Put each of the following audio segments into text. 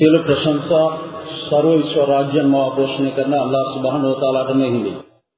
සියලු ප්‍රශංසා සර්ව විශ්ව රාජ්‍යන් මාව පෝෂණය කරන අල්ලාහ් සුබ්හානහු වතාලාට මෙහිදී.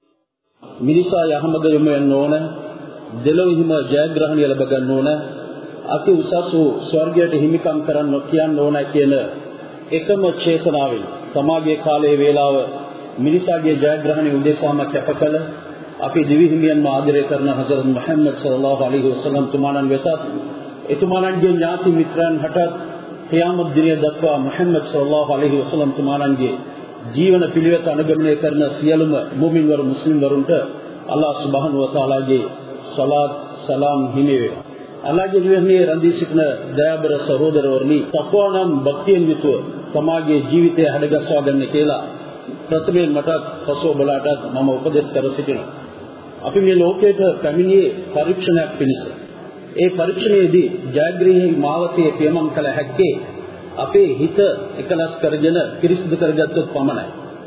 මිනිසා යහමඟ යොමු වෙන්න ඕන, දෙලොවිහිම ජයග්‍රහණය ලැබ ගන්න ඕන, අති උසස් වූ ස්වර්ගයට හිමිකම් කරන්න කියන්න ඕන කියන එකම චේතනාවෙන් සමාජයේ කාලයේ වේලාව මිනිසාගේ ජයග්‍රහණය උදෙසාම කැපකල අපි දිවි හිමියන්ව ආදරය කරන හසරත් මුහම්මද් සල්ලල්ලාහු අලයිහි වසල්ලම් තුමාණන් වෙතත් එතුමාණන්ගේ ඥාති මිත්‍රයන් හටත් ඛියාමත් දිනය දක්වා මුහම්මද් සල්ලල්ලාහු අලයිහි වසල්ලම් තුමාණන්ගේ ජීවන පිළිවෙත අනුගමනය කරන සියලුම මුමින් වරු මුස්ලිම් වරුන්ට අල්ලාහ් සුබ්හානහු වතාලාගේ සලාත් සලාම් හිමි වේ. අල්ලාහ්ගේ නිවැරදිව රැඳී සිටින දයාබර සහෝදරවරුනි, තක්වා නම් භක්තියෙන් යුතුව තමාගේ ජීවිතය හැඩගස්වා ගන්න කියලා ප්‍රථමයෙන් මටත් පසුව බලාටත් මම උපදෙස් කර සිටිනවා. අපි මේ ලෝකයට පැමිණියේ පරීක්ෂණයක් පිණිස. ඒ පරීක්ෂණයේදී ජයග්‍රහී මාවතේ පියමන් කළ හැක්කේ අපේ හිත එකලස් කරගෙන පිරිසිදු කරගත්තොත් පමණයි.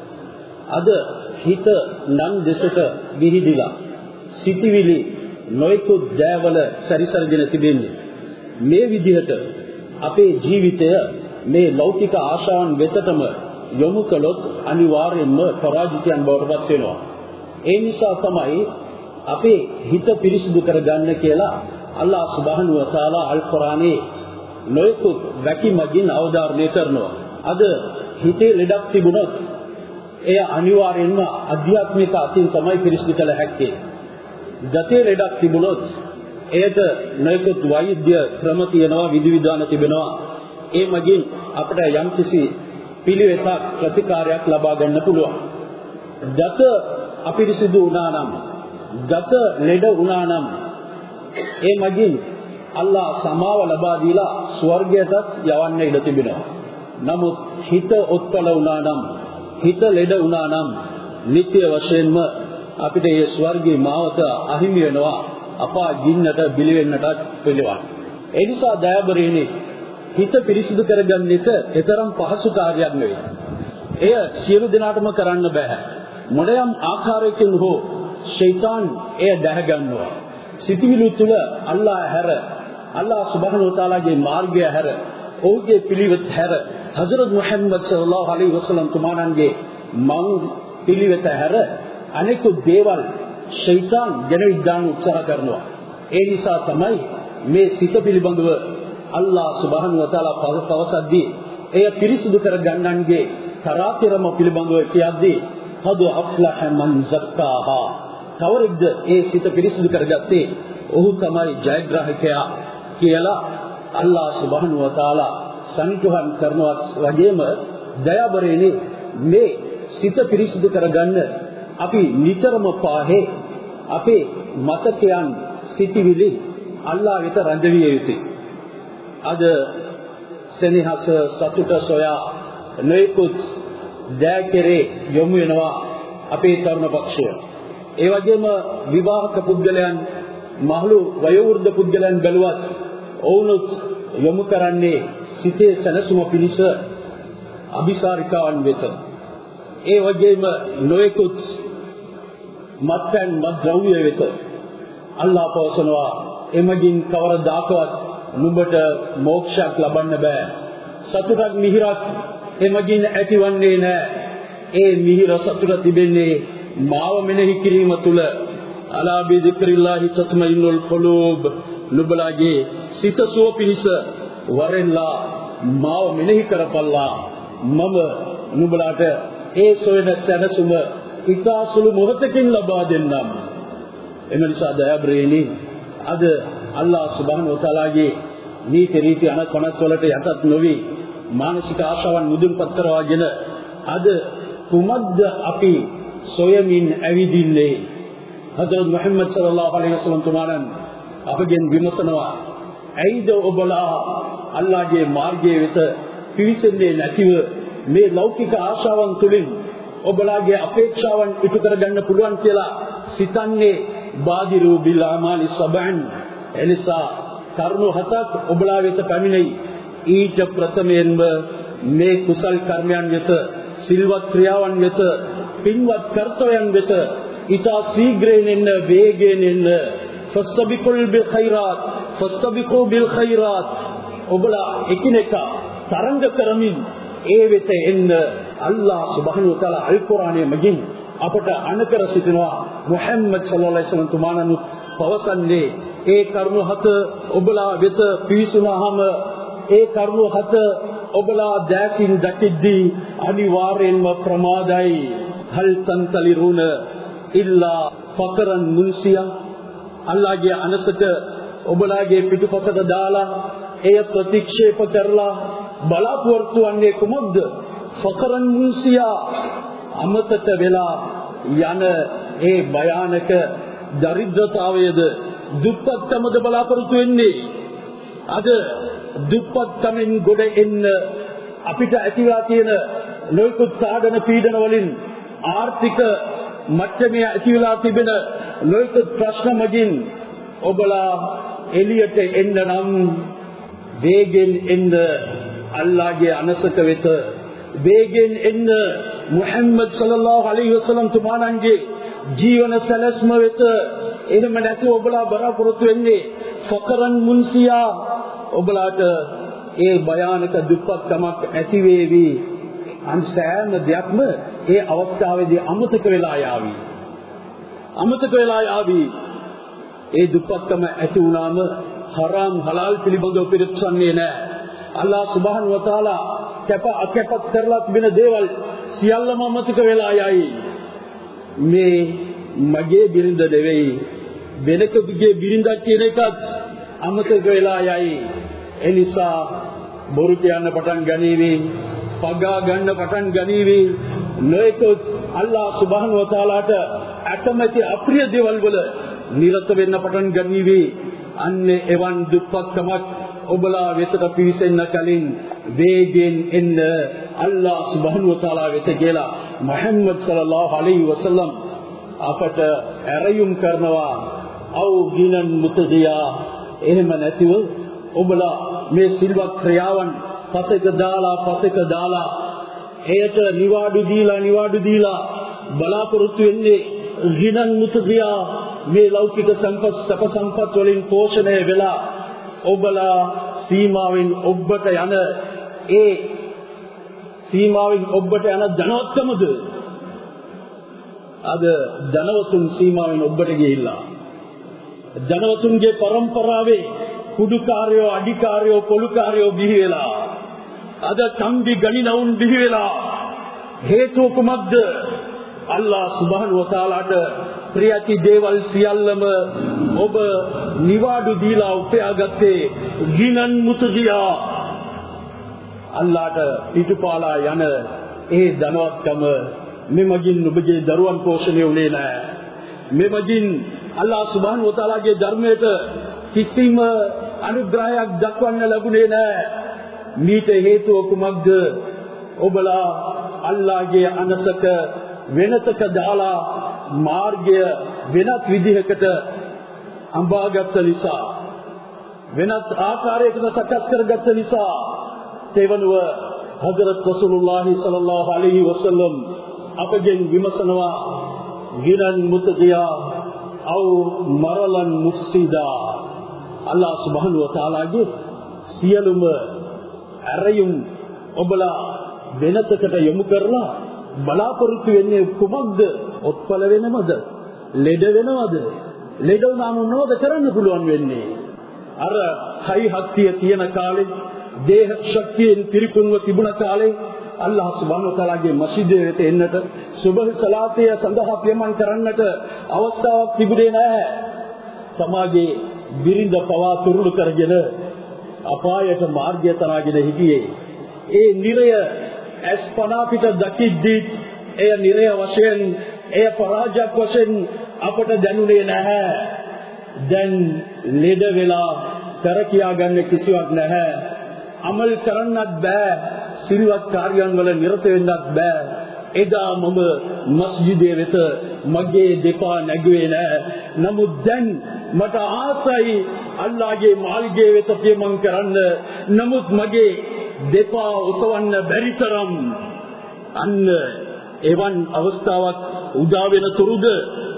අද හිත නම් දෙසට විහිදිලා සිටිවිලි නොයෙකුත් ජයවල සැරිසරගෙන තිබෙන්නේ. මේ විදිහට අපේ ජීවිතය මේ ලෞකික ආශාවන් වෙතටම යොමු කළොත් අනිවාර්යයෙන්ම පරාජිතයන් බවට පත් වෙනවා. ඒ නිසා තමයි අපේ හිත පිරිසිදු කරගන්න කියලා අල්ලාහ් සුබ්හානහු වතාලා අල් කුර්ආනයේ නොයෙකුත් වැකි මගින් අවධාරණය කරනවා. අද හිතේ ලෙඩක් තිබුණොත් එය අනිවාර්යයෙන්ම අධ්‍යාත්මික අතින් තමයි පිරිසිදු කළ හැක්කේ. ගතේ ලෙඩක් තිබුණොත් එයට නොයෙකුත් වෛද්‍ය ක්‍රම තියෙනවා, විධිවිධාන තිබෙනවා. ඒ මගින් අපිට යම්කිසි පිළිවෙතක් ප්‍රතිකාරයක් ලබා ගන්න පුළුවන්. ගත අපිරිසිදු වුණා නම්, ගත ලෙඩ වුණා නම් ඒ මගින් අල්ලාහ් සමාව ලබා දීලා ස්වර්ගයටත් යවන්න ඉඩ තිබෙනවා. නමුත් හිත ඔත්පල වුණා නම්, හිත ලෙඩ වුණා නම් නිත්‍ය වශයෙන්ම අපිට මේ ස්වර්ගයේ මාවත අහිමි වෙනවා, අපා ගින්නට බිලි වෙන්නටත් පිළිවන්. ඒ නිසා දයාබරේනි, හිත පිරිසිදු කරගන්න එක තරම් පහසු කාර්යයක් නෙවෙයි. එය සියලු දෙනාටම කරන්න බෑ. මොනියම් ආකාරයකින් හෝ ෂයිතන් එය දැහ ගන්නවා. සිතිවිලි තුල අල්ලාහ් හැර, අල්ලාහ් සුබ්හානහු වතාලාගේ මාර්ගය හැර, ඔහුගේ පිළිවෙත් හැර, හසරත් මුහම්මද් සල්ලල්ලාහු අලයිහි වසල්ලම් තුමාණන්ගේ මං පිළිවෙත හැර අනෙකුත් දේවල් ෂයිතන් ජනවිත් දාන උත්සාහ කරනවා. ඒ නිසා තමයි මේ සිත පිළිබඳව අල්ලාහ් සුබ්හානහු වතාලා පවසද්දී එය පිරිසිදු කර ගන්නන්ගේ තරාතිරම පිළිබඳව කියද්දී qad aflaha man zakkaha, කවරෙක්ද ඒ සිත පිරිසිදු කරගත්තේ ඔහු තමයි ජයග්‍රාහකයා කියලා අල්ලාහ් සුබ්හානහු වතාලා සංකල්ප කරනවා. වගේම දයාබරේනේ මේ සිත පිරිසිදු කරගන්න අපි නිතරම පාහේ අපේ මතකයන් සිටිවිලි අල්ලාහ් වෙත රැඳවිය යුතුයි. අද සෙනෙහස සතුට සොයා නොයෙකුත් දෑකරේ යොමු වෙනවා අපේ තරුණ පක්ෂය. ඒ වගේම විවාහක පුද්ගලයන්, මහලු වයෝවෘද්ධ පුද්ගලයන් බැලුවත් ඔවුනුත් යොමු කරන්නේ සිතේ සැනසුම පිණිස අபிසාරිකාවන් වෙත. ඒ වගේම නොයෙකුත් මත්පැන් මත්ද්‍රව්‍ය වෙත. අල්ලාහ් පවසනවා එමගින් කවරදාකවත් නුඹට මෝක්ෂයක් ලබන්න බෑ. සතුටක් මිහිරක් එමගින් ඇතිවන්නේ නැහැ. ඒ මිහිර සතුට තිබෙන්නේ මාව මෙනෙහි කිරීම තුල. අලා බි දික්රිල්ලාහි තත්මයිනුල් කුලූබ්, නුඹලාගේ සිත සුව පිණිස වරෙන්ලා මාව මෙනෙහි කරපල්ලා. මම නුඹලාට ඒ සොයන සැනසුම ඉතාසුළු මොහොතකින් ලබා දෙන්නම්. එම නිසා දයාබරේනි, අද අල්ලාහ් සුබ්හානහු වතාලාගේ නීති රීති අනකොනස් වලට යටත් නොවි මානසික ආශාවන් මුදුන්පත් කරවාගෙන අද කුමද්ද අපි සොයමින් ඇවිදින්නේ? හදරත් මුහම්මද් සල්ලල්ලාහු අලයිහි වසල්ලම් තුමාණන් අපගෙන් විමසනවා, ඇයිද ඔබලා අල්ලාහ්ගේ මාර්ගයේ වෙත පිවිසෙන්නේ නැතිව මේ ලෞකික ආශාවන් තුලින් ඔබලාගේ අපේක්ෂාවන් ඉටු කරගන්න පුළුවන් කියලා සිතන්නේ? බාදිරු බිල් අමාලි සබන්. එනිසා කරුණු හතක් ඔබලා වෙත පැමිණෙයි. ඊට ප්‍රථමයෙන්ම මේ කුසල් කර්මයන් වෙත, සිල්වත් ක්‍රියාවන් වෙත, පින්වත් කර්තව්‍යයන් වෙත ඉතා ශීඝ්‍රයෙන් එන්න, වේගයෙන් එන්න. ෆස්තබිකුල් බිල් ඛෛරාත්, ෆස්තබිකු බිල් ඛෛරාත්. ඔබලා එකිනෙක තරංග කරමින් ඒ වෙත එන්න අල්ලාහ් සුබ්හානහු වතාලා අල් කුර්ආනයේ මගින් අපට අනුකර සිටිනවා. මුහම්මද් සල්ලල්ලාහු අලයිහි වසල්ලම් තුමාණන් පවසන්නේ ඒ කරුණු හත ඔබලා වෙත පිවිසුනහම ඒ කරුණු හත ඔබලා දැකින් දකිද්දී අනිවාර්යෙන්ම ප්‍රමාදයි. හල් තන්තලිරුන ඉල්ලා ෆකරන් මුන්සියා. අල්ලාහගේ අනසක ඔබලාගේ පිටුපසට දාලා එය ප්‍රතික්ෂේප කරලා බලාපොරොත්තු වන්නේ කුමක්ද? ෆකරන් මුන්සියා, අමතක වෙලා යන ඒ භයානක දරිද්‍රතාවයද දුප්පත්කමද බලාපොරොත්තු වෙන්නේ. අද දුප්පත්කමින් ගොඩ එන්න අපිට ඇතිලා තියෙන නොයෙකුත් සාධන පීඩන වලින් ආර්ථික මට්ටමේ ඇතිවලා තිබෙන නොයෙකුත් ප්‍රශ්න මගින් ඔබලා එළියට එන්න නම් වේගෙන් එන්න අල්ලාහගේ අනසක වෙත, වේගෙන් එන්න මුහම්මද් සල්ලල්ලාහු අලයිහි වසල්ලම් තුමාණන්ගේ ජීවන සැලැස්ම වෙත. එහෙම නැතුව ඔබලා බලාපොරොත්තු වෙන්නේ ෆකරන් මුන්සියා, ඔබලාට ඒ භයානක දුප්පත්කමක් ඇති වේවි. අන්සෑම දෙයක්ම ඒ අවස්ථාවේදී අමතක වෙලා යාවි. අමතක වෙලා යාවි. ඒ දුප්පත්කම ඇති වුණාම හරාම් හලාල් පිළිබඳව පිරික්සන්නේ නැහැ. අල්ලාහ් සුබ්හානහු වතාලා කැප කරලා තිබෙන දේවල් සියල්ලම අමතක වෙලා යයි. මේ මගේ බිරිඳ නෙවෙයි, වෙනකෙකුගේ බිරිඳක් කියන එකත් අමතක වෙලා යයි. ඒ නිසා බොරු කියන්න පටන් ගනීවි, පගා ගන්න පටන් ගනීවි. නොයෙකුත් අල්ලාහ් සුබ්හානහු වතාලාට අකමැති අප්‍රිය දේවල් වල නිරත වෙන්න පටන් ගනීවි. අන්නේ එවන් දුප්පත්කමක් ඔබලා වෙතට පිවිසෙන්න කලින් වේගෙන් එන්න අල්ලාහ් සුබ්හානහු වතාලා වෙත කියලා මුහම්මද් සල්ලල්ලාහු අලයිහි වසල්ලම් අපට ඇරයුම් කරනවා. අව් ගිනන් මුතදියා. එහෙම නැතිව ඔබලා මේ සිල්වත් ක්‍රියාවන් පසෙක දාලා එයට නිවාඩු දීලා බලාපොරොත්තු වෙන්නේ ගිනන් මුතදියා. මේ ලෞකික සැප සම්පත් වලින් පෝෂණය වෙලා ඔබලා සීමාවෙන් ඔබට යන ධනවත්කමද? අද ධනවතුන් සීමාවෙන් ඔබට ගිහිල්ලා ධනවතුන්ගේ පරම්පරාවේ කුඩුකාරයෝ, අඩිකාරයෝ, පොලුකාරයෝ බිහි වෙලා අද කම්බි ගණිනවුන් බිහි වෙලා. හේතුව කුමක්ද? අල්ලාහ් සුබ්හානහු වතාලාට ප්‍රියති දේවල් සියල්ලම ඔබ නිවාඩු දීලා උපයාගත්තේ ගිනන් මුතදියා. අල්ලාහට පිටුපාලා යන ඒ ධනවත්කම මෙමගින් ඔබගේ දරුවන් පෝෂණය වුණේ නැහැ. මෙමගින් අල්ලාහ් සුබ්හානහු වතාලාගේ ධර්මයට කිසිම අනුග්‍රහයක් දක්වන්න ලැබුණේ නැහැ. මීට හේතුව කුමක්ද? ඔබලා අල්ලාහගේ අනසක වෙනතක දාලා මාර්ගය වෙනත් විදිහකට අඹාගත් නිසා, වෙනත් ආකාරයකට සකස් කරගත් නිසා. තෙවනුව හදරත් රසූලුල්ලාහි සල්ලල්ලාහු අලයිහි වසල්ලම් අපගෙන් විමසනවා ගිනන් මුතදියා අව් මරලන් මුෆ්සිදා. අල්ලාහ් සුබ්හානහු වතාලාගේ සියලුම ඇරයුම් ඔබලා වෙනතකට යොමු කරලා බලාපොරොත්තු වෙන්නේ කුමක්ද? ඔත්පල වෙනවද? ලෙඩ වෙනවද? ලෙඩ වුණාම මොනවද කරන්න පුළුවන් වෙන්නේ? අර හයි හත්තිය තියෙන කාලේ, දේහ ශක්තියෙන් පිරිපුන්ව තිබුණ කාලේ අල්ලාහ් සුබ්හානහු වතාලාගේ මස්ජිදේ වෙත එන්නට, සුබහ සලාතය සඳහා පියමන් කරන්නට අවස්ථාවක් තිබුණේ නැහැ. සමාජයේ බිරිඳ පවා තුරුළු කරගෙන අපායට මාර්ගය තරාගෙන හිටියේ. ඒ නිරය අස්පනා පිට දකිද්දී එය නිරය වශයෙන්, එය පරාජයක් වශයෙන් අපට දැනුනේ නැහැ. දැන් ලෙඩ වෙලා කර කියා ගන්න කිසිවක් නැහැ. අමල් කරන්නත් බෑ, සිල්වත් කාර්යයන් වල නිරත වෙන්නත් බෑ. එදා මම මස්ජිදේ වෙත මගේ දෙපා නැගුවේ නැහැ. නමුත් දැන් මට ආසයි අල්ලාහගේ මාළිගයේ වෙත පියමන් කරන්න. නමුත් මගේ දෙපා ඔසවන්න බැරි තරම්. අන්න එවන් අවස්ථාවක් උදා වෙන තුරුද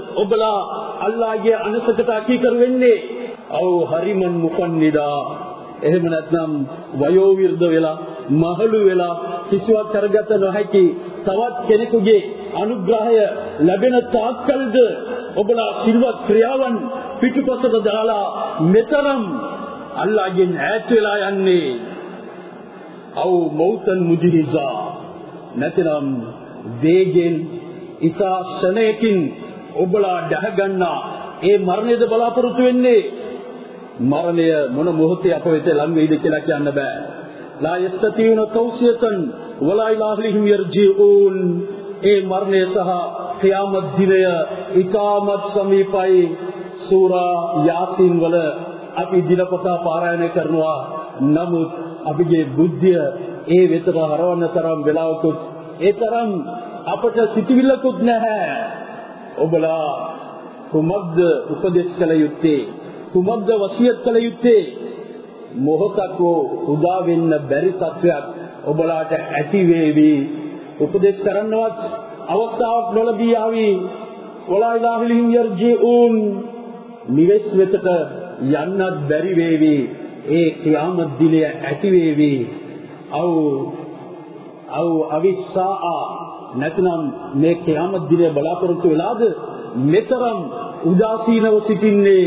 ඔබලා අල්ලාහගේ අනසකට අකීකර වෙන්නේ. අව් හරිමන් මුකන්නිදා. එහෙම නැත්නම් වයෝ විරුද්ධ වෙලා මහලු වෙලා කිසිවක් කරගත නොහැකි තවත් කෙනෙකුගේ අනුග්‍රහය ලැබෙන තාක්කල්ද ඔබලා සිල්වත් ක්‍රියාවන් පිටුපසට දාලා මෙතරම් අල්ලාහ්ගෙන් ඈත් වෙලා යන්නේ? අව් මෞතන් මුජිහිසා, නැතිනම් වේගෙන් ඉතා ශනයකින් ඔබලා දැහගන්නා ඒ මරණයද බලාපොරොත්තු වෙන්නේ? මරණය මොන මොහොතේ අප වෙත ලං වෙයිද කියලා කියන්න බෑ. ලා යස්තතියුන තෞසියතන් වලා ඉලාහිහිම් යර්ජිඋන්. ඒ මරණය සහ ඛියාමත් දිනය ඉතාමත් සමීපයි. සූරා යාසීන් වල අපි දිනපතා පාරායනය කරනවා. නමුත් අපගේ බුද්ධිය ඒ වෙතට හරවන්න තරම් වෙලාවකුත් ඒ තරම් අපට සිටිවිල්ලකුත් නැහැ. ඔබලා කුමක්ද උපදේශ කළ යුත්තේ? කුමක්ද වසියත් කළ යුත්තේ? මොහොතක් උදා වෙන්න බැරි තත්වයක් ඔබලාට ඇති වේවි. උපදේශ කරන්නවත් අවස්ථාවක් නොලැබී ආවි. වලා ඉලාහිහිම් යර්ජිඋන්. නිවෙස් වෙතට යන්නත් බැරි වේවි. ඒ ඛියාමත් දිනය ඇති වේවි. අව් අවිස්සා, නැත්නම් මේ ඛියාමත් දිනය බලාපොරොත්තු වෙලාද මෙතරම් උදාසීනව සිටින්නේ?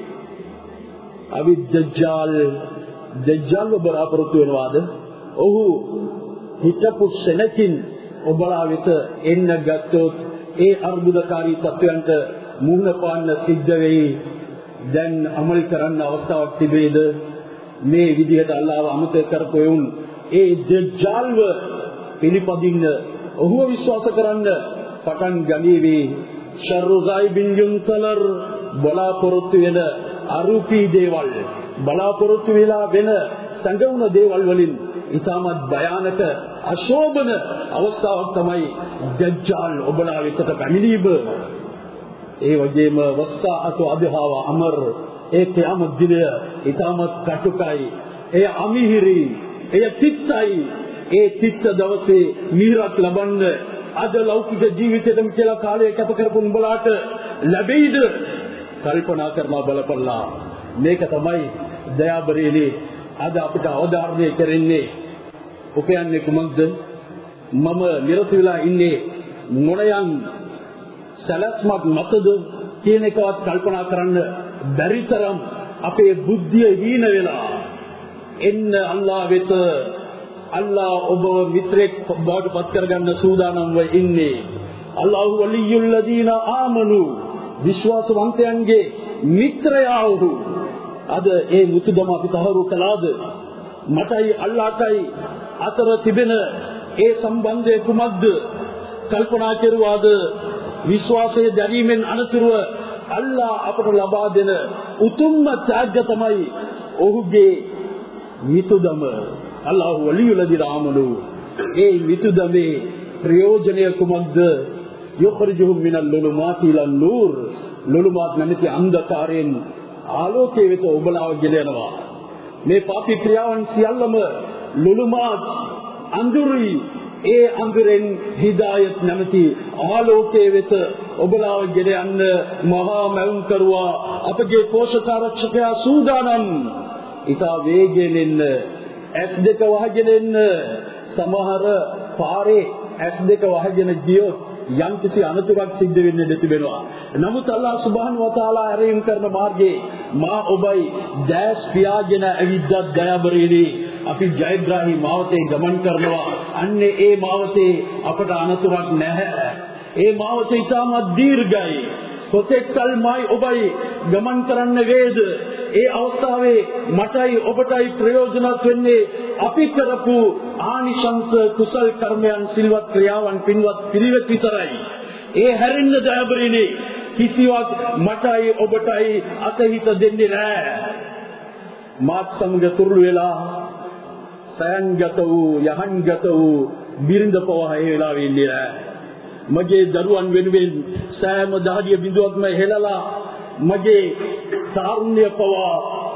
අවි දජ්ජාල් බලාපොරොත්තු වෙනවාද? ඔහු හිතපු සෙනකින් ඔබලා වෙත එන්න ගත්තොත් ඒ අර්බුදකාරී තත්වයන්ට මුහුණ පාන්න සිද්ධ වෙයි. දැන් අමල් කරන්න අවස්ථාවක් තිබේද? මේ විදිහට අල්ලාහව අමතක කරපොයුන් ඒ දජ්ජාල්ව පිළිපදින්න, ඔහුව විශ්වාස කරන්න පටන් ගනීවි. ශර්රු ගයිබින් යුන්තලර්, බලාපොරොත්තු වෙන අරූපී දේවල්, බලාපොරොත්තු වෙලා වෙන සංගුණ දේවල් වලින් ඉතාමත් භයානක අශෝභන අවස්ථාවක් තමයි දජ්ජාල් ඔබලා වෙතට පැමිණීම. ඒ වගේම වස්සාඅතු අදහාව අමර, ඒ ඛියාමත් දිනය ඉතාමත් කටුකයි, එය අමිහිරි, එය තිත්තයි. ඒ තිත්ත දවසේ මිහිරක් ලබන්න අද ලෞකික ජීවිතෙටම කියලා කාලය කැප කරපු උඹලාට ලැබෙයිද? කල්පනා කරලා බලපල්ලා. මේක තමයි දයාබරේලි අද අපිට අවධාරණය කරන්නේ. උපයන්නේ කුමක්ද? මම නිරත වෙලා ඉන්නේ මොනයන් සලස්මක් මතද කියන එකවත් කල්පනා කරන්න බැරි තරම් අපේ බුද්ධිය හීන වෙලා එන්න අල්ලාහ වෙත. අල්ලාහ ඔබ මිත්‍රෙක් බවට පත් කරගන්න සූදානම්ව ඉන්නේ. අල්ලාහු වලියුල් ලදීනා ආමනු, විශ්වාසවන්තයන්ගේ මිත්‍රයා වූ. අද ඒ මුතුදම අපි තහවුරු කළාද? මටයි අල්ලාහටයි අතර තිබෙන ඒ සම්බන්ධය කුමක්ද? කල්පනා කෙරුවාද? විශ්වාසයේ දැරීමෙන් අනතුරුව අල්ලාහ අපට ලබා දෙන උතුම්ම ත්‍යාගය තමයි ඔහුගේ මිතුදම. අල්ලාහු වලියුල් ලදීනා ආමනු. ඒ මිතුදමේ ප්‍රයෝජනය කුමක්ද? යුඛරිජුහුම් මිනල් ලුලුමාති ඉලන් නූර්. ලුලුමාත් නැමැති අන්ධකාරයෙන් ආලෝකයේ වෙත ඔබලාව ගෙලනවා. මේ පාපී ක්‍රියාවන් සියල්ලම ලුලුමාත් අඳුරුයි. ඒ අඳුරෙන් හිදායත් නැමැති ආලෝකයේ වෙත ඔබලාව ගෙන යන්න මහා මැවුම් කරුවා අපගේ පෝෂකාරක්ෂකයා සූදානම්. ඉතා වේගයෙන් එන්න, S2 වහගෙන එන්න. සමහර පාරේ S2 වහගෙන ගියොත් යම් කිසි අනතුරක් සිද්ධ වෙන්නේ නැති වෙනවා. නමුත් අල්ලාහ් සුබ්හානහු වතාලා ආරයම් කරන මාර්ගයේ මා ඔබයි දැස් පියාගෙන ඇවිද්දත් දයාබරේලි අපි ජයග්‍රාහී මාවතේ ගමන් කරනවා. අන්නේ ඒ මාවතේ අපට අනතුරක් නැහැ. ඒ මාවතේ ඉතාමත් දීර්ඝයි. කොතෙක්කල් මයි ඔබයි ගමන් කරන්න වේද? ඒ අවස්ථාවේ මටයි ඔබටයි ප්‍රයෝජනවත් වෙන්නේ අපි කරපු ආනිශංස කුසල් කර්මයන්, සිල්වත් ක්‍රියාවන්, පින්වත් පිළිවෙත් විතරයි. ඒ හැරෙන්න දයාබරේලි කිසිවක් මටයි ඔබටයි අතහිත දෙන්නේ නැහැ. මාත් සමග තුරුළු වෙලා සයන්ගත වූ, යහන්ගත වූ බිරිඳ පවා ඒ වෙලාවෙ ඉන්නේ නැහැ. මගේ දරුවන් වෙනුවෙන් සෑම දහදිය බිඳුවක්ම හෙළලා මගේ තාරුණ්‍ය පවා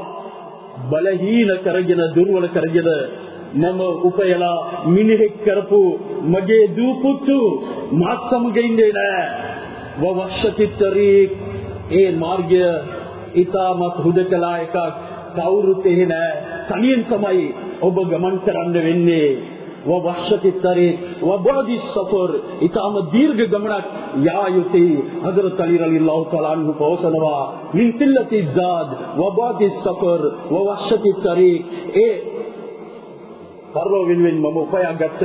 බලහීන කරගෙන, දුර්වල කරගෙන මම උපයලා මිනිහෙක් කරපු මගේ දූ පුතු මාත් සමග ඉන්නේ නැහැ. වවශ්‍යතිතරීක්, ඒ මාර්ගය ඉතාමත් හුදකලා එකක්. කවුරුත් එහෙ නෑ. තනියෙන් තමයි ඔබ ගමන් කරන්න වෙන්නේ. වවශ්‍යතිතරේ වබදි සෆර් ඊටම දීර්ඝ ගමනක් යා යුතේ. හදරත් අලි රලියල්ලාහු තආලා අන්හු පවසනවා මින් තිල්ලති ਜ਼ਾද් වබදි සෆර් වවශ්‍යතිතරේ. ඒ පරලෝ වෙනුවෙන් මම උපයාගත්ත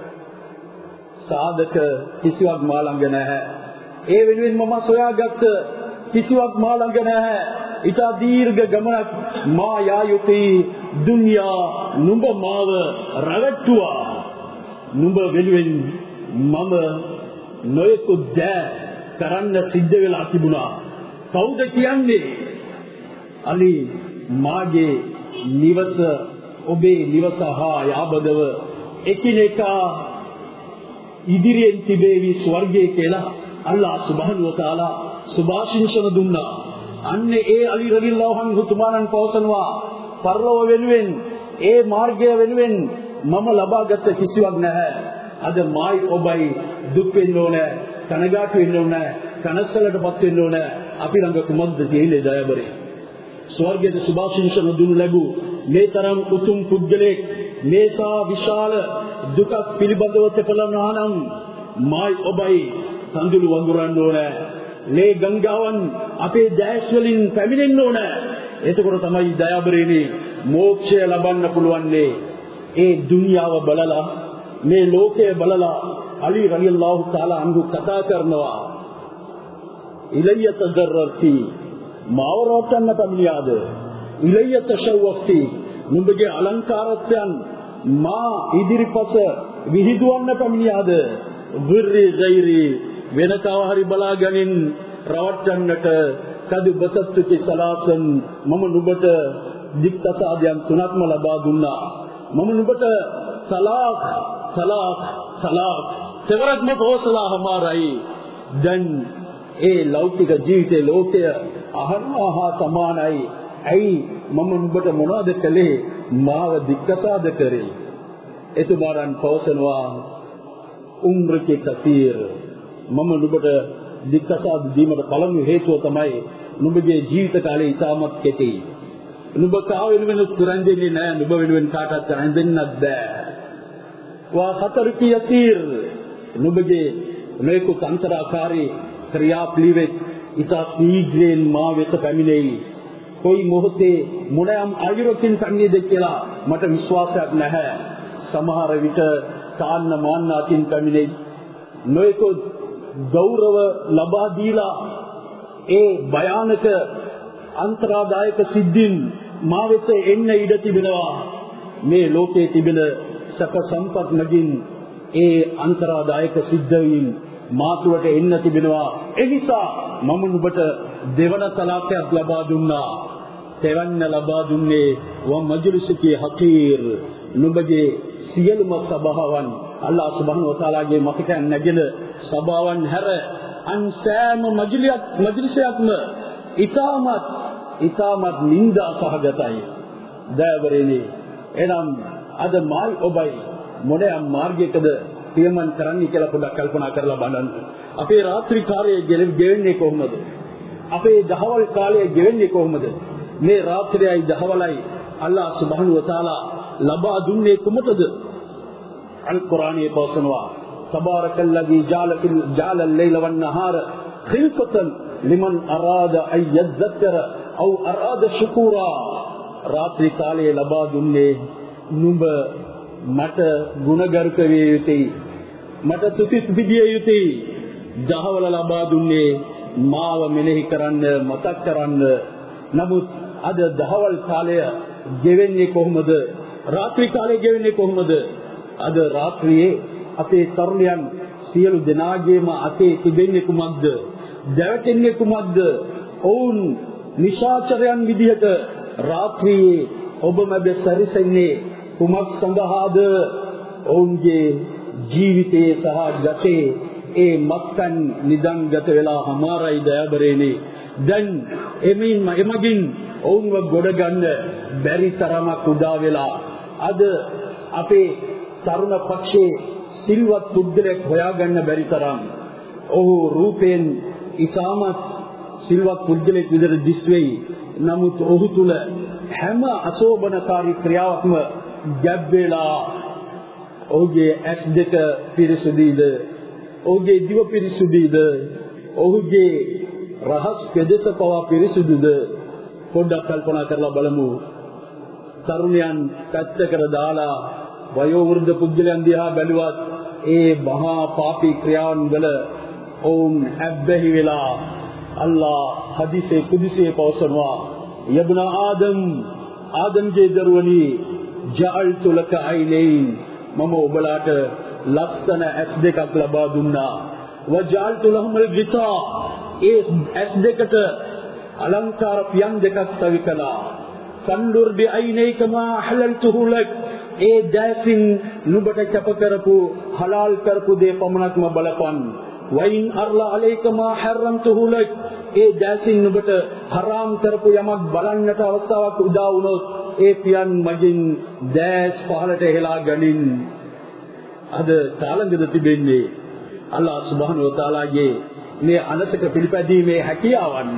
සාධක කිසිවක් මා ළඟ නැහැ. ඒ වෙනුවෙන් මම සොයාගත්ත කිසිවක් මා ළඟ නැහැ. ඊට දීර්ඝ ගමනක් මා යා යුතේ. දුන්යා නුඹ මාව රැවට්ටුවා. නුඹ වෙනුවෙන් මම නොයෙකුත් දෑ කරන්න සිද්ධ වෙලා තිබුණා. කවුද කියන්නේ? අලි මාගේ නිවස ඔබේ නිවස හා යාබදව එකිනෙකා ඉදිරියෙන් තිබේවි ස්වර්ගයේ කියලා අල්ලාහ් සුබ්හානහු වතාලා සුභාශිංසන දුන්නා. අන්නේ ඒ අලි රලියල්ලාහු අන්හු තුමාණන් පවසනවා පරලෝව වෙනුවෙන් ඒ මාර්ගය වෙනුවෙන් මම ලබාගත් කිසිවක් නැහැ. අද මායි ඔබයි දුක් වෙන්න ඕනේ, කනගාටු වෙන්න ඕනේ, කනස්සලටපත් වෙන්න ඕනේ. අපි ළඟ කුමක්ද තියෙන්නේ දයාබරේ? ස්වර්ගයේ සුභාශිංසන දුන් ලැබූ මේ තරම් උතුම් පුද්ගලෙක් මේසා විශාල දුකක් පිළිබඳව තෙපලනවා නම් මායි ඔබයි සඳුළු වඳුරන්න ඕනේ. මේ ගංගාවන් අපේ දැස් වලින් පැමිණෙන්න ඕනේ. එතකොට තමයි දයාබරේනි මෝක්ෂය ලබන්න පුළුවන්නේ. ඒ දුනියාව බලලා මේ ලෝකය බලලා අලි රලියල්ලාහු තාලා අන්හු කතා කරනවා. ඉලය්‍ය තදරර්ති මාවරවටන්න පැමිණියාද? ඉලය්‍ය තෂව්වක්ති නුඹගේ අලංකාරත්වයන් මා ඉදිරිපස විහිදුවන්න පැමිණියාද? විර්රි ගෛරි වෙන කව හරි බලාගනින් රවට්ටන්නට කදු බතත්තුකි සලාසන් මම නුඹට දික්තසාදයන් තුනක්ම ලබා දුන්නා. මම නුඹට සලාක් තවරක්ම පොසලා හමාරයි. දැන් ඒ ලෞකික ජීවිතේ ලෝකය අහනවා හා සමානයි. ඇයි මම නුඹට මොනවද කළේ? මාව දික්තසාද කරේ. එතුමාරන් පවසනවා උම්රකේ කතීර් මම නුඹට දික්කසාද දීමට පළමු හේතුව තමයි නුඹගේ ජීවිත කාලය ඉතාමත් කෙටි. නුඹ කාව වෙනුවෙන් කරන් දෙන්නේ නැහැ. නුඹ වෙනුවෙන් කාටවත් කරන් දෙන්නත් බෑ. වා ඛතරකි යසීර් නුඹගේ මේක අන්තරාකාරී ක්‍රියාපිළිවෙත් ඉතා සීඝ්‍රයෙන් මා වෙත පැමිණෙයි. කොයි මොහොතේ මොනෑම් අයුරකින් පැමිණෙද කියලා මට විශ්වාසයක් නැහැ. සමහර විට කාන්න මාන්නාකින් පැමිණෙයි. නොයෙකුත් ගෞරව ලබා දීලා ඒ භයානක අන්තරාදායක සිද්ධීන් මා වෙත එන්න ඉඩ තිබෙනවා. මේ ලෝකයේ තිබෙන සැප සම්පත් නැගින් ඒ අන්තරාදායක සිද්ධවීම් මාතුවට එන්න තිබෙනවා. ඒ නිසා මම නුඹට දෙවන තලාකයක් ලබා දුන්නා. තෙවන්න ලබා දුන්නේ ව මජ්ලිසකි හකීර් නුඹගේ සියලුම සභාවන් අල්ලාහ් සුබ්හානහු වතාලාගේ මතකයන් නැගෙන සභාවන් හැර අන් සෑම මජ්ලිසයක්ම ඊටමත් නින්දා සහගතයි. දයාවරේනි එනම් අද මායි ඔබයි මොනෑම් මාර්ගයකද පියමන් කරන්නේ කියලා පොඩ්ඩක් කල්පනා කරලා බලන්න. අපේ රාත්‍රී කාලයේ ගෙවෙන්නේ කොහොමද? අපේ දහවල් කාලයේ ගෙවෙන්නේ කොහොමද? මේ රාත්‍රියයි දහවලයි අල්ලාහ් සුබ්හානහු වතාලා ලබා දුන්නේ කුමටද? අල් කුර්ආනයේ පවසනවා තබාරකල්ලදි ජාල අල්-ලෛල වන්-නහාර ඛිල්ෆතන් ලිමන් අරාද අය යذكر අව අරාද ශුකූරා. රාත්‍රී කාලයේ ලබා දුන්නේ නුඹ මට ගුණගරුක විය යුතුයි, මට තුතිස් විදිය යුතුයි. දහවල ලබා දුන්නේ මාව මෙනෙහි කරන්න, මතක් කරන්න. නමුත් අද දහවල් කාලය ගෙවෙන්නේ කොහොමද? රාත්‍රී කාලය ගෙවෙන්නේ කොහොමද? අද රාත්‍රියේ අපේ තරුණයන් සියලු දෙනාගේම අතේ තිබෙන්නේ කුමක්ද? දැවටෙන්නේ කුමක්ද? ඔවුන් නිශාචරයන් විදිහට රාත්‍රියේ ඔබ මැද සැරිසෙන්නේ කුමක් සඳහාද? ඔවුන්ගේ ජීවිතයේ සහ ගතේ ඒ මත්පැන් නිදන්ගත වෙලා හමාරයි දයාබරේනේ. දැන් එමගින් ඔවුන්ව ගොඩ ගන්න බැරි තරමක් උදා වෙලා අද අපේ තරුණ පක්ෂයේ සිල්වත් පුද්ගලෙක් හොයාගන්න බැරි තරම් ඔහු රූපයෙන් ඉතාමත් සිල්වත් පුද්ගලෙක් විදිහට දිස් වෙයි. නමුත් ඔහු තුල හැම අශෝභනකාරී ක්‍රියාවක්ම ගැබ් වෙලා ඔහුගේ ඇස් දෙක පිරිසුදුද, ඔහුගේ දිව පිරිසුදුද, ඔහුගේ රහස් පෙදෙස පවා පිරිසුදුද? පොඩ්ඩක් කල්පනා කරලා බලමු. තරුණයන් පැත්තකට දාලා වයෝ වෘද්ධ පුද්ගලයන් දිහා බැලුවත් ඒ මහා පාපී ක්‍රියාවන් වල ඔවුන් ඇබ්බැහි වෙලා අල්ලාහ් හදීසේ කුදුසියේ පවසනවා, යබ්න ආදම්ගේ දරුවනි, ජඅල්තු ලක අයිනයින්, මම ඔබලාට ලස්සන ඇස් දෙකක් ලබා දුන්නා. වජඅල්තු ලහුමුල් ගිතා, ඒ ඇස් දෙකට අලංකාර පියන් දෙකක් සවි කළා. සන්දුර් බි අයිනයික මා හලල්තුහු ලක්, ඒ දැසින් නුඹට කැප කරපු හලාල් කරපු දේ පමණක්ම බලපන්. වයින් අර්ලා අලයික මා හරම්තුහු ලක්, ඒ දැසින් නුඹට හරාම් කරපු යමක් බලන්නට අවස්ථාවක් උදා වුණොත් ඒ පියන් මගින් දැස් පහලට හෙලා ගනින්. අද කාලෙද තිබෙන්නේ අල්ලාහ් සුබ්හානහු වතාලාගේ මේ අනසක පිළිපැදීමේ හැකියාවන්.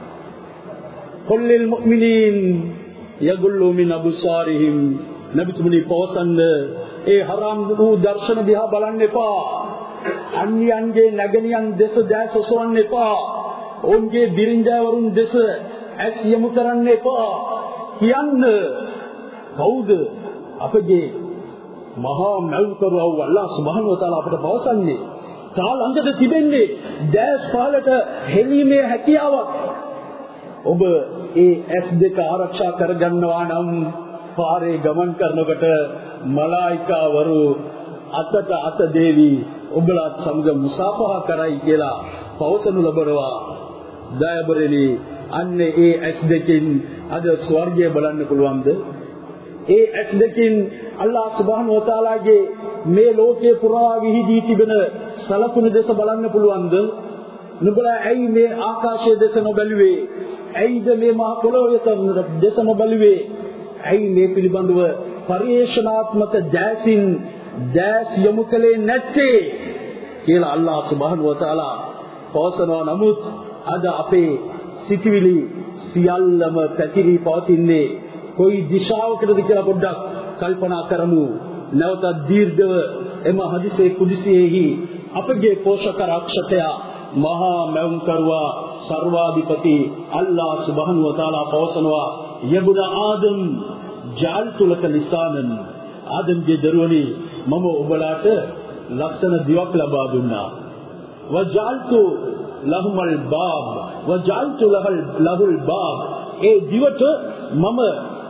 කුල්ලිල් මුමිනීන් යගුල්ලු මින් අබ්සාරිහිම්, නබිතුමනි පවසන්න, ඒ හරාම් වූ දර්ශන දිහා බලන්න එපා. අන්‍යයන්ගේ නැගණියන් දෙස දැස් ඔසවන්න එපා. ඔවුන්ගේ බිරින්දෑවරුන් දෙස ඇස් යොමු කරන්න එපා. කියන්න, කවුද අපගේ මහා මෞතරුව අල්ලාහ් සුබ්හානහු වතාලා අපට පවසන්නේ? තා ළඟද තිබෙන්නේ දැස් පහලට හෙලීමේ හැකියාවක්. ඔබ ඒ ඇස් දෙක ආරක්ෂා කරගන්නවා නම් පාරේ ගමන් කරනකොට මලායිකාවරු අතට අත දේවි ඔබලාත් සමග මුසාෆහා කරයි කියලා පවසනු ලබනවා. දයබරෙනි, අන්න ඒ ඇස් දෙකින් අද ස්වර්ගය බලන්න පුළුවන්ද? ඒ ඇස් දෙකින් අල්ලාහ් සුබ්හානහු වතාලාගේ මේ ලෝකේ පුරා විහිදී තිබෙන සලකුණු දෙස බලන්න පුළුවන්ද? නුඹලා ඇයි මේ ආකාශයේ දෙස නොබැලුවේ? ඇයිද මේ මහ පොළොවේ දෙස නොබැලුවේ? ඇයි මේ පිළිබඳව පරිේශනාත්මක දැසින් දැස් යොමු කළේ නැත්තේ කියලා අල්ලාහ් සුබ්හානහු වතාලා පවසනවා. නමුත් අද අපේ සිටිවිලි සියල්ලම පැතිරී පවතින්නේ කොයි දිශාවකටද කියලා පොඩ්ඩක් කල්පනා කරමු. නැවතත් දීර්ඝව එම හදිසේ කුදිසියෙහි අපගේ පෝෂක රක්ෂකයා මහා මෞංකරුවා සර්වාධිපති අල්ලාහ් සුබ්හානහු වතාලා පවසනවා, යබුන ආදම් ජාල්තු ලක ලිසානන්, ආදම්ගේ දරුවනි, මම ඔබලාට ලස්සන දිවක් ලබා දුන්නා. වජාල්තු ලහුමල් බාබ්, වජාල්තු ලහුල් බාබ්, ඒ දිවට මම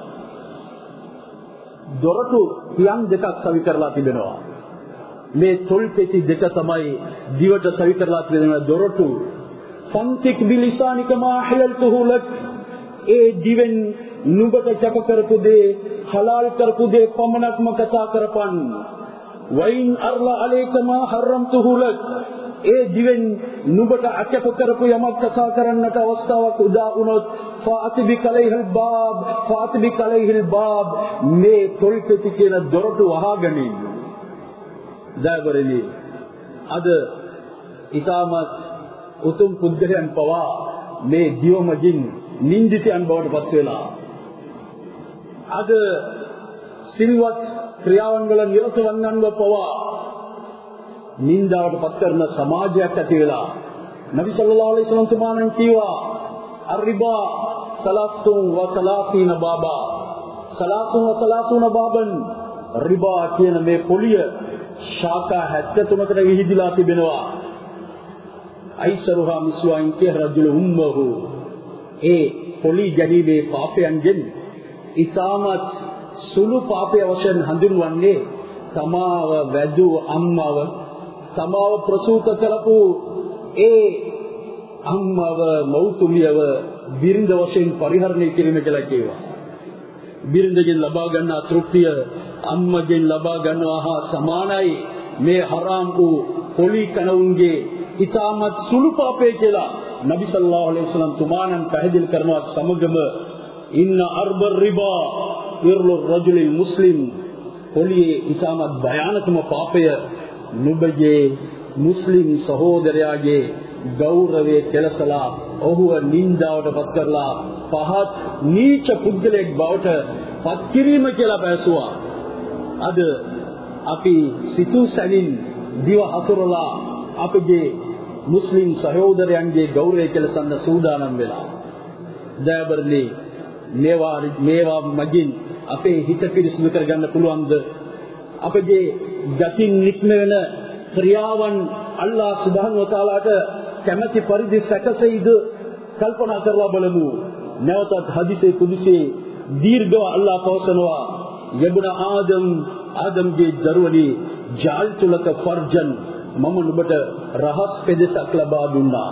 දොරටු පියන් දෙකක් සවි කරලා තිබෙනවා. මේ තොල් පෙති දෙක තමයි දිවට සවි කරලා තිබෙන දොරටු. ෆන්තික් බිලිසානික මා හලල්තුහු ලක්, ඒ දිවෙන් නුඹට කැප කරපු දේ, හලාල් කරපු දේ පමණක්ම කතා කරපන්. වයින් අර්ලා අලයික මා හරම්තුහු ලක්, ඒ දිවෙන් නුඹට අකැප කරපු යමක් කතා කරන්නට අවස්ථාවක් උදා වුණොත් ෆාතිබි කලයිහිල් බාබ්, ෆාතිබි කලයිහිල් බාබ්, මේ තොල්පෙති කියන දොරටු වහගනින්. දයවරෙනි, අද ඊටමත් උතුම් පුද්ගලයන් පවා මේ දිවමගින් නින්දිතයන් බවට පත් වෙලා, අද සිල්වත් ක්‍රියාවන් වල නිරත වන්නන්ව පවා නින්දාවට පත් කරන සමාජයක් ඇති වෙලා. නබි සල්ලල්ලාහු අලයිහි වසල්ලම් තුමාණන් කීවා, අරිබා සලාස්තුන් වසලාසීන බාබා, සලාසුන් වසලාසුන බාබන්, රිබා කියන මේ පොලිය ශාඛා 73කට විහිදිලා තිබෙනවා. අයිසරුහා මිස්වායින් කිය රජුල උම්මහු, ඒ පොලි ගැනීමේ පාපයන්ගෙන් ඉතාමත් සුළු පාපය වශයෙන් හඳුන්වන්නේ තමාව වැදු අම්මව, තමාව ප්‍රසූත කරපු ඒ අම්මව, මෞතුමියව බිරිඳ වශයෙන් පරිහරණය කිරීම කියලා කියනවා. බිරිඳගෙන් ලබා ගන්නා තෘප්තිය අම්මගෙන් ලබා ගන්නවා හා සමානයි මේ හරාම් වූ පොලි කණවුන්ගේ ඉතාමත් සුළු පාපය කියලා නබි සල්ලල්ලාහු අලයිහි වසල්ලම් තුමාණන් පැහැදිලි කරනවා. සමගම ඉන්න අර්බර් රිබා ඉර්ලු රජුලිල් මුස්ලිම්, පොලියේ ඉතාමත් භයානකම පාපය නුඹගේ මුස්ලිම් සහෝදරයාගේ ගෞරවයේ කෙලසලා ඔහුව නින්දාවට පත් කරලා පහත් නීච පුද්ගලයෙක් බවට පත් කිරීම කියලා පැසුවා. අද අපි සිතූ සැනින් දිව හසුරලා අපගේ මුස්ලිම් සහෝදරයන්ගේ ගෞරවය කෙලසන්න සූදානම් වෙලා. දයාබරණී මේවා මගින් අපේ හිත පිරිසිදු කරගන්න පුළුවන්ද? අපගේ ගතින් නික්ම වෙන ක්‍රියාවන් අල්ලාහ් සුබ්හානහු වතාලාට කැමැති පරිදි සැකසෙයිද කල්පනා කරලා බලමු. නැවතත් හදිසේ කුදුසේ දීර්ඝව අල්ලාහ් පවසනවා යබුන ආදම්ගේ දරුවනි ජාල්තු ලක ෆර්ජන් මම නුඹට රහස් පෙදෙසක් ලබා දුන්නා.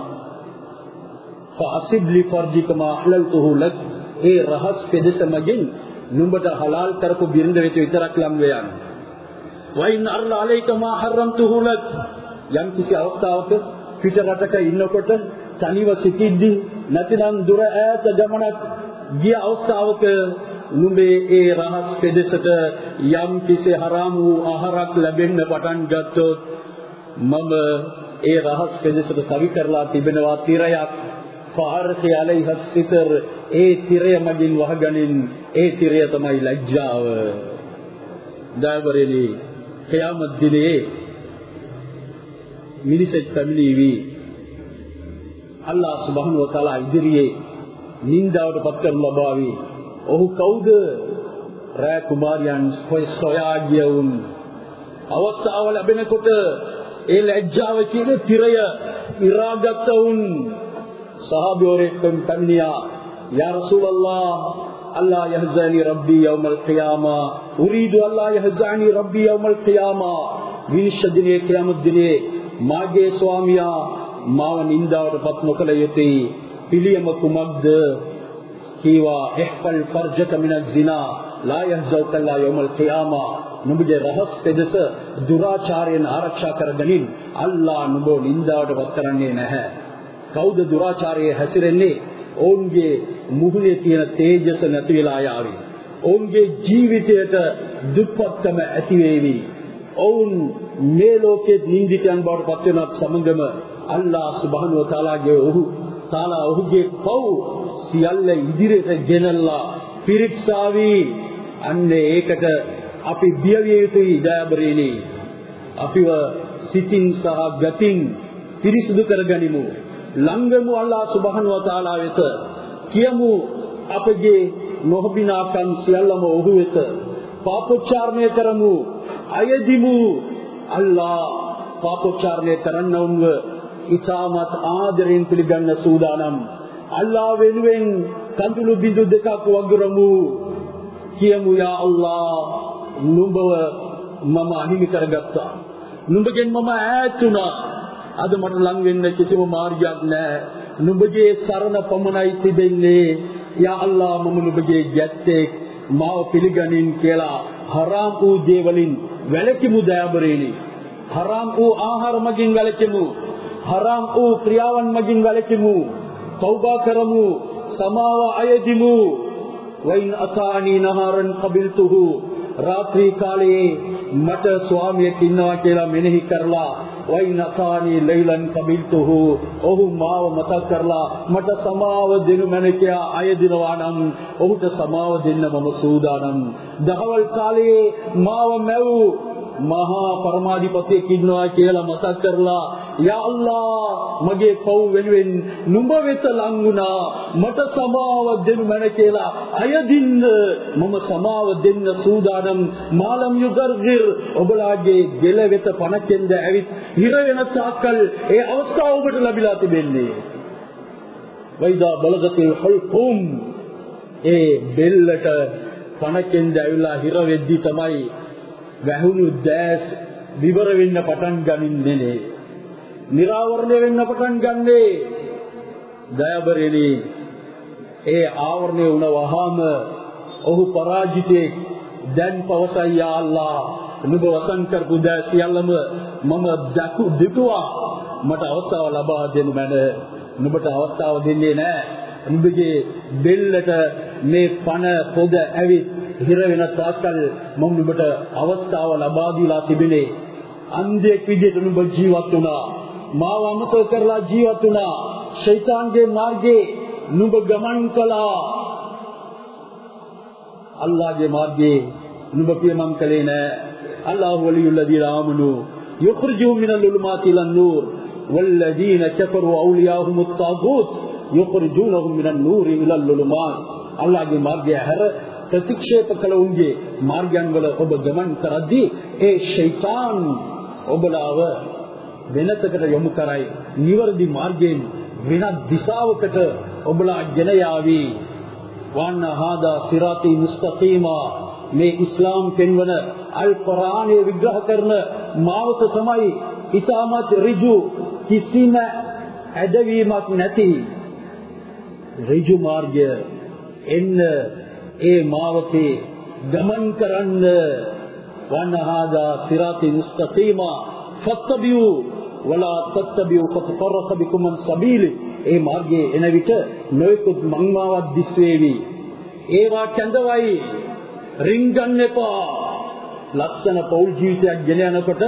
ෆාසිබ් ලි ෆර්ජිකමා හලල්තුහු ලක් ඒ රහස් පෙදෙස මගින් නුඹට හලාල් කරපු බිරිඳ වෙත විතරක් ලම් වේයන්. වයින් අල්ලා අලයික මා හරම්තුහු ලක් යම් කිසි අවස්ථාවක පිට රටක ඉන්නකොට තනිව සිටිද්දී නැතිනම් දුර ඈත ගමනක් ගිය අවස්ථාවක නුඹේ ඒ රහස් පෙදෙසට යම් කිසි හරාම් වූ ආහාරයක් ලැබෙන්න පටන් ගත්තොත් මම ඒ රහස් පෙදෙසට සවි කරලා තිබෙනවා තිරයක්. ෆාර්ඛි අලයිහ සිතර ඒ තිරය මගින් වහගනින්. ඒ තිරය තමයි ලැජ්ජාව. දයාබරේනි ඛියාමත් දිනේ මිනිසෙක් පැමිණීවි අල්ලාහ් සුබ්හානහු වතාලා ඉදිරියේ නින්දාවට පත් කරනු ලබාවි. ඔහු කවුද? රෑ කුමාරයන් සොයා ගියවුන්. අවස්ථාව ලැබෙනකොට ඒ ලැජ්ජාව කියන තිරය ඉරාගතවුන් සහාබිවරයෙක් පැමිණියා. යා රසූලල්ලාහ් අල්ලා යහ්සනි රබ්බි යවුමල් ඛියාමා උරීදු අල්ලා යහ්සනි රබ්බි යවුමල් ඛියාමා. විනිශ්චය දිනේ ඛියාමත් දිනේ මාගේ ස්වාමියා මාව නින්දාවට පත් නොකළ යුතුයි. පිළියම කුමක්ද? කීවා ඉහ්ෆල් ෆර්ජක මිනල් සිනා ලා යහ්සුක අල්ලා යවුමල් ඛියාමා. නුඹගේ රහස් පෙදෙස දුරාචාරයෙන් ආරක්ෂා කරගනින්. අල්ලා නුඹ නින්දාවට පත් කරන්නේ නැහැ. කවුද දුරාචාරයේ හැසිරෙන්නේ? ඔවුන්ගේ මුහුණේ තියෙන තේජස නැති වෙලා යාවි. ඔවුන්ගේ ජීවිතයට දුක්පත්කම ඇති වේවි. ඔවුන් මේ ලෝකයේ නින්දිතයන් බවට පත් වෙනත් සමගම අල්ලාහ් සුබ්හානහු වතාලාගේ ඔහුගේ පව් සියල්ල ඉදිරියට ගෙනල්ලා පිරික්සාවි. අන්න ඒකට අපි බිය විය යුතුයි. දයාබරේනි අපිව සිතින් සහ ගතින් පිරිසිදු කරගනිමු. ළඟමු අල්ලාහ් සුබ්හානහු වතාලා වෙත. කියමු අපගේ නොහබිනාකම් සියල්ලම ඔහු වෙත. පාපෝච්චාරණය කරමු. අයදිමු. අල්ලාහ් පාපෝච්චාරණය කරන්නවුන්ව ඉතාමත් ආදරෙන් පිළිගන්න සූදානම්. අල්ලාහ් වෙනුවෙන් කඳුළු බිඳු දෙකක් වගුරමු. කියමු යා අල්ලාහ් නුඹව මම අහිමි කරගත්තා. නුඹගෙන් මම ඈත් වුණා. අද මට ලං වෙන්න කිසිම මාර්ගයක් නැහැ. නුඹගේ සරණ පමණයි තිබෙන්නේ. යා අල්ලාහ් මම නුඹගේ ගැත්තෙක්. මාව පිළිගනින් කියලා හරාම් වූ දේවලින් වැළකීමු. දයාබරේනි හරාම් වූ ආහාර මගින් වැළකීමු. හරාම් වූ ක්‍රියාවන් මගින් වැළකීමු. තෞබා කරමු. සමාව අයදිමු. වයින් අතානි නහරන් කබිල්තුහු රාත්‍රී කාලයේ මට ස්වාමියෙක් ඉන්නවා කියලා මෙනෙහි කරලා වයින් අතානි ලයිලන් කබිල්තුහු ඔහු මාව මතක් කරලා මට සමාව දෙනු මැනකියා අයදිනවා නම් ඔහුට සමාව දෙන්න මම සූදානම්. දහවල් කාලයේ මාව මැව් මහා පරමාධිපතියෙක් ඉන්නවා කියලා මතක් කරලා යා අල්ලාහ් මගේ පව් වෙනුවෙන් නුඹ වෙත ලං වුණා. මට සමාව දෙනු මැන කියලා අයදින්න මම සමාව දෙන්න සූදානම්. මාලම් යුගර්ගිර් ඔබලාගේ ගෙල වෙත පණකෙන්ද ඇවිත් හිර වෙන තාක්කල් ඒ අවස්ථාව ඔබට ලැබිලා තිබෙන්නේ. වයිදා බලගතිල් හල්කුම් ඒ බෙල්ලට පණකෙන්ද ඇවිල්ලා හිර වෙද්දි තමයි වැහුණු දැස් විවර වෙන්න පටන් ගනින්නේ. නිරාවරණය වෙන්න පටන් ගන්නේ. දයාබරේනි ඒ ආවරණය වුණ වහාම ඔහු පරාජිතෙක්. දැන් පවසයි යා අල්ලාහ් නුඹ වසන් කරපු දැස් සියල්ලම මම දුටුවා. මට අවස්ථාව ලබා දෙන්න මැන. නුඹට අවස්ථාව දෙන්නේ නැහැ. නුඹගේ බෙල්ලට මේ පණ පොද ඇවිත් හිර වෙන තාක්කල් මම නුඹට අවස්ථාව ලබා දීලා තිබෙනේ. අන්ධයෙක් විදිහට නුඹ ජීවත් වුණා. මාව අමතක කරලා ජීවත් වුණා. ෂයිතාන්ගේ මාර්ගයේ නුඹ ගමන් කළා. අල්ලාහගේ මාර්ගයේ නුඹ පියමන් කළේ නෑ. අල්ලාහු වලියුල් ලදීන ආමනු යුඛ්රිජුහුම් මිනල් උලුමාති ඉලන් නූර් වල්ලදීන කෆරු අවලියාහුමුත් තාගූත් යුඛ්රිජුනහුම් මිනන් නූරි ඉලල් උලුමාත්. අල්ලාහගේ මාර්ගය හැර ප්‍රතික්ෂේප කළ උන්ගේ මාර්ගයන් වල ඔබ ගමන් කරද්දී ඒ ෂයිතාන් ඔබලාව වෙනතකට යොමු කරයි. නිවර්දි මාර්ගයෙන් වෙනත් දිශාවකට ඔබලා ගෙන යාවි. වන්න හාදා සිරාති මුස්තකීමා. මේ ඉස්ලාම් පෙන්වන අල් කුර්ආනයේ විග්‍රහ කරන මාවත තමයි ඉතාමත් ඍජු, කිසිම ඇදවීමක් නැති ඍජු මාර්ගය. එන්න ඒ මාවතේ ගමන් කරන්න. වන්න හාදා සිරාති මුස්තකීමා ෆත්තබියු වලා තත්තබියු ෆතෆරක බිකුම් අන් සබීලි. ඒ මාර්ගයේ එන විට නොයෙකුත් මංමාවක් දිස්වේවි. ඒවා කැඳවයි. රින්ගන්න එපා. ලස්සන පෞල් ජීවිතයක් ගෙන යනකොට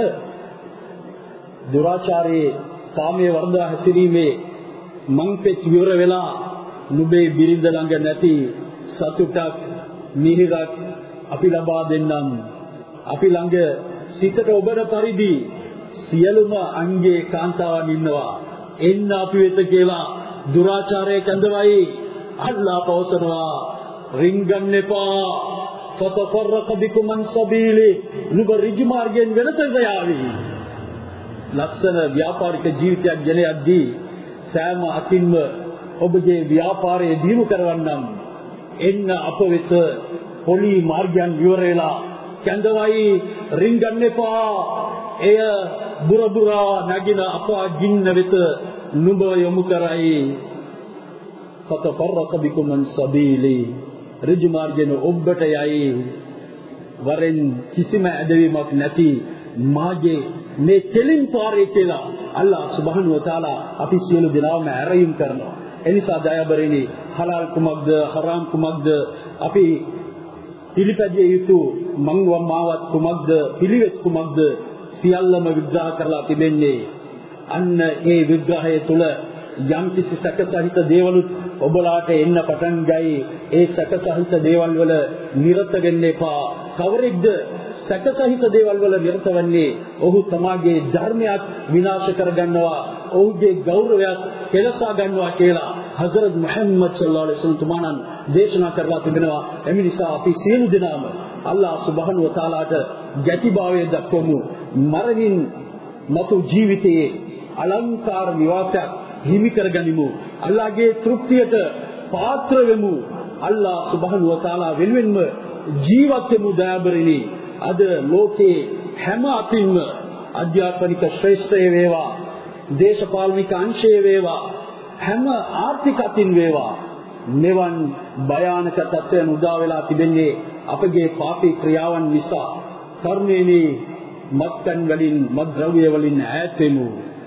දුරාචාරයේ කාමයේ වර්ධා හැසිරීමේ මංපෙච් විවර වෙලා නුඹේ බිරිඳ ළඟ නැති සතුටක් මිහිරක් අපි ලබා දෙන්නම්. අපි ළඟ සිතට ඔබන පරිදි සියලුම අංගේ කාන්තාවන් ඉන්නවා. එන්න අපි වෙත කියලා දුරාචාරයේ කැඳවයි. අල්ලාහ් පවසනවා රින්ගන්න එපා. فتفرق بكم عن سبيله. නුඹ ඍජු මාර්ගයෙන් වෙනතට යාවි. ලස්සන ව්‍යාපාරික ජීවිතයක් ගෙන යද්දී සෑම අතින්ම ඔබගේ ව්‍යාපාරය දියුණු කරවන්නම්. එන්න අප වෙත පොලි මාර්ගයන් විවර වෙලා කැඳවයි. රින්ගන්න එපා. එය බුරබුරා නගින අපා ගින්න වෙත නුඹ යොමු කරයි. فتفرق بكم عن سبيله. ඍජු මාර්ගයෙන් ඔබට යයි. වරෙන් කිසිම ඇදවීමක් නැති මාගේ මේ කෙලින් පාරේ කියලා අල්ලාහ් සුබ්හානහු වතාලා අපි සියලු දෙනාම ඇරයුම් කරනවා. එනිසා දයාබරණි, හලාල් කුමක්ද හරාම් කුමක්ද, අපි පිළිපැදිය යුතු මංවමාවත් කුමක්ද, පිළිවෙත් කුමක්ද, සියල්ලම විග්‍රහ කරලා තිබෙන්නේ. අන්න ඒ විග්‍රහය තුළ යම් කිසි සැකසහිත දේවලුත් ඔබලාට එන්න පටන් ගයි. ඒ සැකසහිත දේවල් වල නිරත වෙන්න එපා. කවරෙක්ද සැකසහිත දේවල් වල නිරත වෙන්නේ? ඔහු තමාගේ ධර්මයක් විනාශ කරගන්නවා, ඔහුගේ ගෞරවයක් කෙලසා ගන්නවා කියලා හසරත් මුහම්මද් සල්ලල්ලාහු අලයිහි වසල්ලම් තුමාණන් දේශනා කරලා තිබෙනවා. එමි නිසා අපි සියලු දෙනාම අල්ලාහ් සුබ්හානහු වතාලාට ගැටිභාවය දක්වමු. මරණින් මතු ජීවිතයේ අලංකාර නිවාසයක් හිමි කරගනිමු. අල්ලාහගේ තෘප්තියට පාත්‍ර වෙමු. අල්ලාහ් සුබ්හානහු වතාලා වෙනුවෙන්ම ජීවත් වෙමු. දයාබරණි, අද ලෝකේ හැම අතින්ම අධ්‍යාපනික ශ්‍රේෂ්ඨය වේවා, දේශපාලනික අංශය වේවා, හැම ආර්ථික අතින් වේවා, මෙවන් භයානක තත්ත්වයන් උදා වෙලා තිබෙන්නේ අපගේ පාපී ක්‍රියාවන් නිසා. කර්මයේ මත්පැන් වලින්, මත්ද්‍රව්‍ය වලින් ඈත් වෙමු.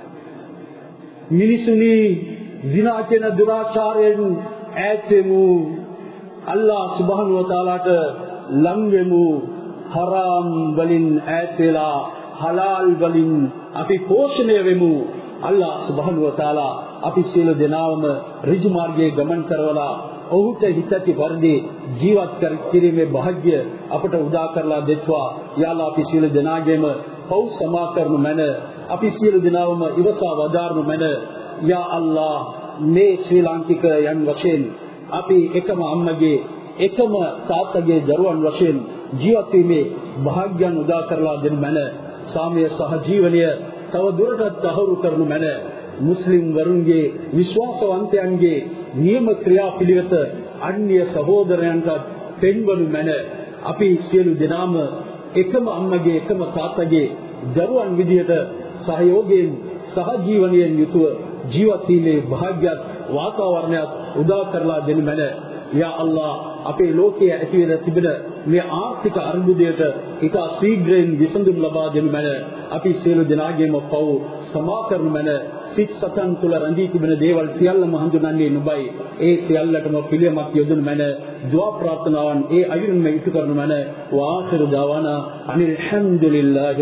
මිනිසුනි zina කියන දුරාචාරයෙන් ඈත් වෙමු. අල්ලාහ් සුබ්හානහු වතාලාට ලං වෙමු. හරාම් වලින් ඈත් වෙලා හලාල් වලින් අපි පෝෂණය වෙමු. අල්ලාහ් සුබ්හානහු වතාලා අපි සියලු දෙනාම ඍජු මාර්ගයේ ගමන් කරවලා ඔහුට හිතති පරිදි ජීවත් කර කිරීමේ වාස්‍ය අපට උදා කරලා දෙත්වා. යා අල්ලාහ් අපි සියලු දෙනාගේම පව් සමා කරනු මැන, අපි සියලු දෙනාම ඉවසා වදාරනු මැන. යා අල්ලාහ්, මේ ශ්‍රී ලාංකිකයන් වශයෙන් අපි එකම අම්මගේ එකම තාත්තගේ දරුවන් වශයෙන් ජීවත් වීමේ වාස්‍යයන් උදා කරලා දෙනු මැන. සාමය සහජීවනය තව දුරටත් තහවුරු කරනු මැන. මුස්ලිම් වරුන්ගේ, විශ්වාසවන්තයන්ගේ නියම ක්‍රියාපිළිවෙත අන්‍ය සහෝදරයන්ට පෙන්වනු මැන. අපි සියලු දෙනාම එකම අම්මගේ එකම තාත්තගේ දරුවන් විදියට සහයෝගයෙන් සහජීවනයෙන් යුතුව ජීවත් වීමේ වාස්‍යයත් වාතාවරණයත් උදා කරලා දෙනු මැන. යා අල්ලාහ්, අපේ ලෝකයේ ඇති වෙන තිබෙන මේ ආර්ථික අර්බුදයට ඊට ශීඝ්‍රයෙන් විසඳුම් ලබා දෙනු මැන. අපි සියලු දෙනාගේම පව් සමා කරනු මැන. සිත් සතන් තුළ රැඳී තිබෙන දේවල් සියල්ලම හඳුනන්නේ නුඹයි. ඒ සියල්ලටම පිළියමක් යොදනු මැන. දුආ ප්‍රාර්ථනාවන් ඒ අයුරින්ම ඉටු කරනු මැන. වාඛිරු දාවානා අනිල් හම්දුලිල්ලාහි